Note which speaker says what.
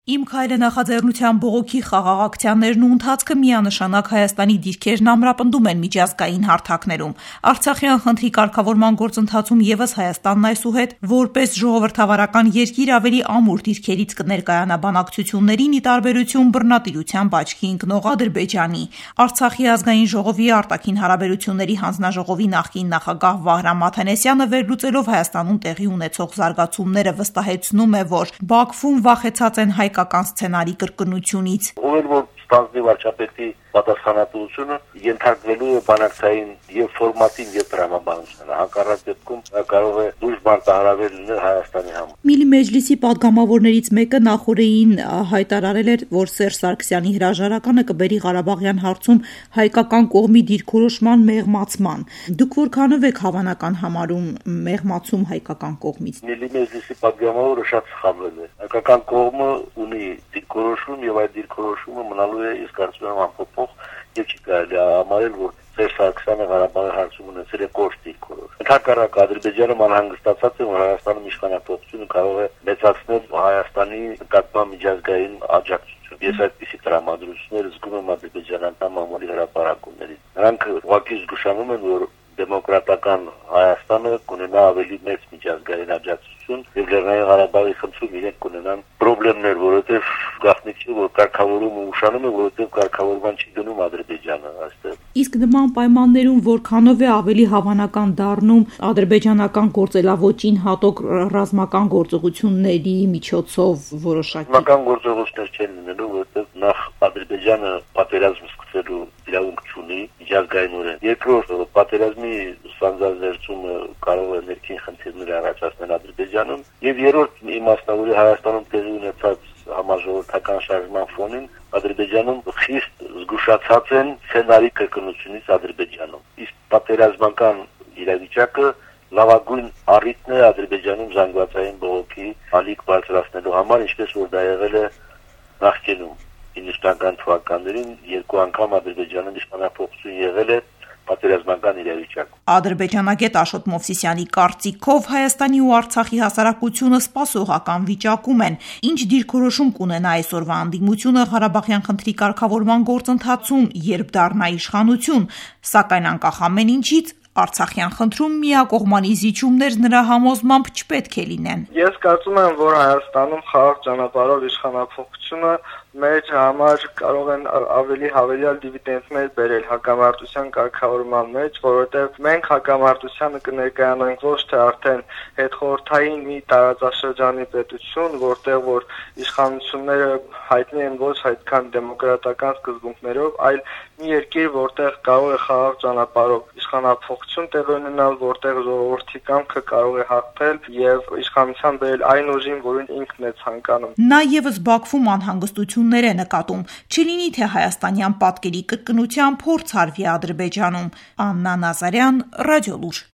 Speaker 1: Իմ քայլը նախաձեռնության բողոքի խաղաղ ակցիաներն ու ընթացքը միանշանակ Հայաստանի դիրքերն ամրապնդում են միջազգային հարթակներում։ Արցախյան խնդրի կարգավորման գործընթացում եւս Հայաստանն այսուհետ որպես ժողովրդավարական երկիր ավելի ամուր դիրքերից կներկայանա բանակցություններին՝ ի տարբերություն բռնատիրությամբ աչքի ընկնող Ադրբեջանի։ Արցախի ազգային ժողովի արտաքին հարաբերությունների հանձնաժողովի նախկին նախագահ Վահրամ Աթանեսյանը վերլուծելով Հայաստանում տեղի ունեցող զարգացումները վստահեցնում է, որ Բաքվում վախեցած են հայկական սցենարի կրկնությունից։
Speaker 2: Ստանձնի վարչապետի պատասխանատվությունը ենթարկվելու է բանակցային եւ ֆորմատին եւ տրամաբանությանը։ Հակառակ դեպքում կարող է դուրս մարտահրավեր լինել Հայաստանի համար։
Speaker 1: Միլի մեջլիսի պատգամավորներից մեկը նախորդին հայտարարել էր, որ Սերժ Սարգսյանի հրաժարականը կբերի Ղարաբաղյան հարցում հայկական կողմի դիրքորոշման մեղմացման։ Դուք որքանով եք հավանական համարում մեղմացում հայկական կողմից։
Speaker 2: Միլի մեջլիսի պատգամավորը շատ սխալվել է։ Հայկական կողմը ունի դիրքորոշում եւ այդ դիրքորոշումը մնալու է, ես կարծում եմ, անփոփոխ եւ չի կարելի համարել, որ Սերժ Սարգսյանը Ղարաբաղի հարցում ունեցել է կոշտ դիրքորոշում։ Ընդհակառակը Ադրբեջանը անհանգստացած է, որ Հայաստանի իշխանապետությունը կարող է մեծացնել Հայաստանի նկատմամբ միջազգային աջակցություն։ Ես այդպիսի տրամադրություններ զգում եմ ադրբեջանական մամուլի հրապարակումներից։ Նրանք ուղղակի զգուշանում են, որ դեմոկրատական Հայաստանը կունենա ավելի մեծ միջազգային աջակցություն եւ Լեռնային Ղարաբաղի խնդրում իրենք կունենան խնդիրներ, որովհետեւ գաղտնիք չի, որ կարգավորումը ուշանում է, որովհետեւ կարգավորման չի դնում Ադրբեջանը այստեղ։
Speaker 1: Իսկ նման պայմաններում որքանով է ավելի հավանական դառնում ադրբեջանական գործելավոճին հատուկ ռազմական գործողությունների միջոցով որոշակի։
Speaker 2: Ռազմական գործողություններ չեն լինելու, որովհետեւ նախ Ադրբեջանը պատերազմ սկսելու իրավունք չունի միջազգայինորեն։ Երկրորդ, պատերազմի սանձազերծումը կարող է ներքին խնդիրներ առաջացնել Ադրբեջանում, եւ երրորդ իմաստնավորի Հայաստանում տեղի ունեցած համաժողովրդական շարժման ֆոնին Ադրբեջանում խիստ զգուշացած են սցենարի կրկնությունից Ադրբեջանում։ Իսկ պատերազմական իրավիճակը լավագույն առիթն է Ադրբեջանում զանգվածային բողոքի ալիք բարձրացնելու համար, ինչպես որ դա եղել է նախկինում 90-ական թվականներին, երկու անգամ Ադրբեջանում իշխանապողություն եղել է պատերազմական իրավիճակ։
Speaker 1: Ադրբեջանագետ Աշոտ Մովսիսյանի կարծիքով Հայաստանի ու Արցախի հասարակությունը սպասողական վիճակում են, ինչ դիրքորոշում կունենա այսօրվա անդիմությունը Ղարաբաղյան խնդրի կարգավորման գործընթացում, երբ դառնա իշխանություն, սակայն անկախ ամեն ինչից Արցախյան խնդրում միակողմանի զիջումներ նրա համոզմամբ չպետք է լինեն։
Speaker 3: Ես կարծում եմ, որ Հայաստանում խաղաղ ճանապարհով իշխանափոխությունը մեր համար կարող են ավելի հավելյալ դիվիդենտներ բերել հակամարտության կարգավորման մեջ, որովհետև մենք հակամարտությանը կներկայանանք ոչ թե արդեն հետխորհրդային մի տարածաշրջանի պետություն, որտեղ որ իշխանությունները հայտնի են ոչ այդքան դեմոկրատական սկզբունքներով, այլ մի երկիր, որտեղ կարող է խաղաղ ճանապարհով իշխանափոխություն տեղի ունենալ, որտեղ ժողովրդի կամքը կարող է հաղթել եւ իշխանության բերել այն ուժին, որին ինքն է ցանկանում։
Speaker 1: Նա եւս Բաքվում անհանգստություններ է նկատում, չլինի թե հայաստանյան պատկերի կրկնության փորձ արվի Ադրբեջանում։ Աննա Նազարյան, Ռադիոլուր։